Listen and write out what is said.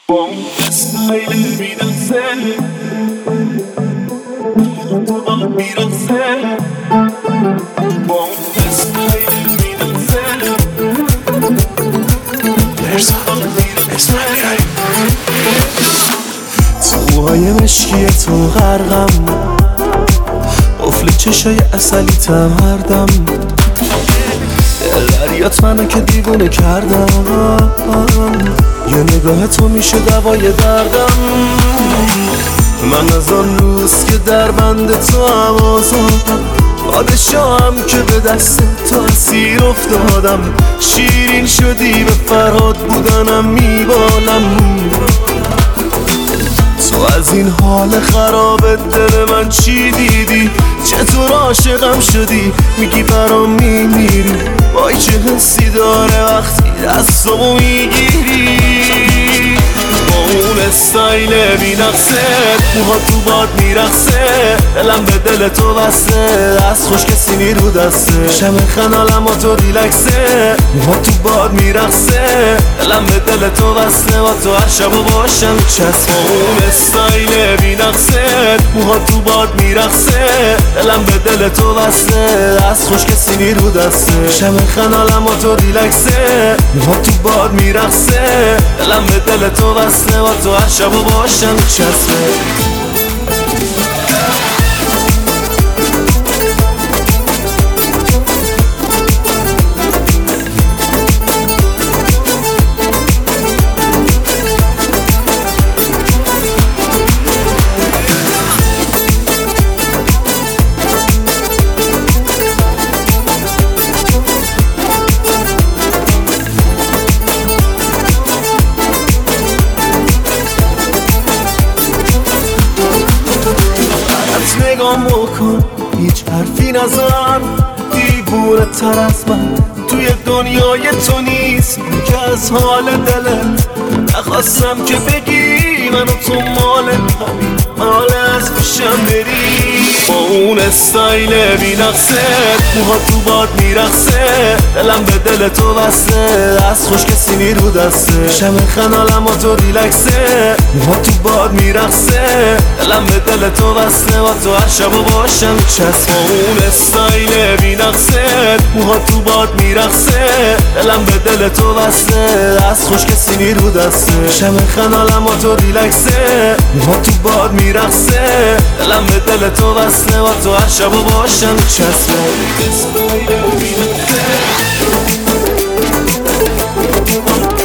با اون اسمایل میرسه تو با میرسه با اون اسمایل میرسه تو موهای مشکی تو غرقم قفل چشای اصلی تم هر دم دریات منو که دیوونه کردم یه نگاه تو میشه دوای دردم من از آن روز که در بند تو هم آزادم پادشاهم که به دست تو اسیر افتادم شیرین شدی به فرهاد بودنم میبالم تو از این حال خراب دل من چی دیدی چطور عاشقم شدی میگی برام میمیری وای چه حسی داره وقتی دستمو میگیری با اون استایل بی‌نقصه موها تو باد میرقصه دلم به دل تو بسته دست خوش کسی نیرو دسته شم خنالم و تو ریلکسه موها تو باد میرقصه دلم به دل تو بسته با تو هر شب و باشم چسب با اون استایل بی‌نقصه موها تو باد میرقصه دلم به دل تو بسته دست خوش کسی نیرو دسته شم خنالم و تو ریلکسه موها تو باد میرقصه دلم به دل تو بسته با تو هر شب و باشم چسبه نگام بکن هیچ حرفی نزن دیوونه تر از من توی دنیای تو نیست که از حال دلت نخواستم که بگی من و تو مال همین حال از پیشم بری با اون استایل بی‌نقصه موها تو باد میرقصه دلم به دل تو بسته دست خوش کسی نیرو دسته شم خنالم و تو ریلکسه موها تو باد میرقصه دلم به دل تو بسته با تو هر شب و باشم چسب با اون استایل بی‌نقصه موها تو باد میرقصه دلم به دل تو بسته دست خوش کسی نیرو دسته شم خنالم و تو ریلکسه موها تو باد میرقصه دلم به دل تو بسته با تو هر شب و باشم چسبه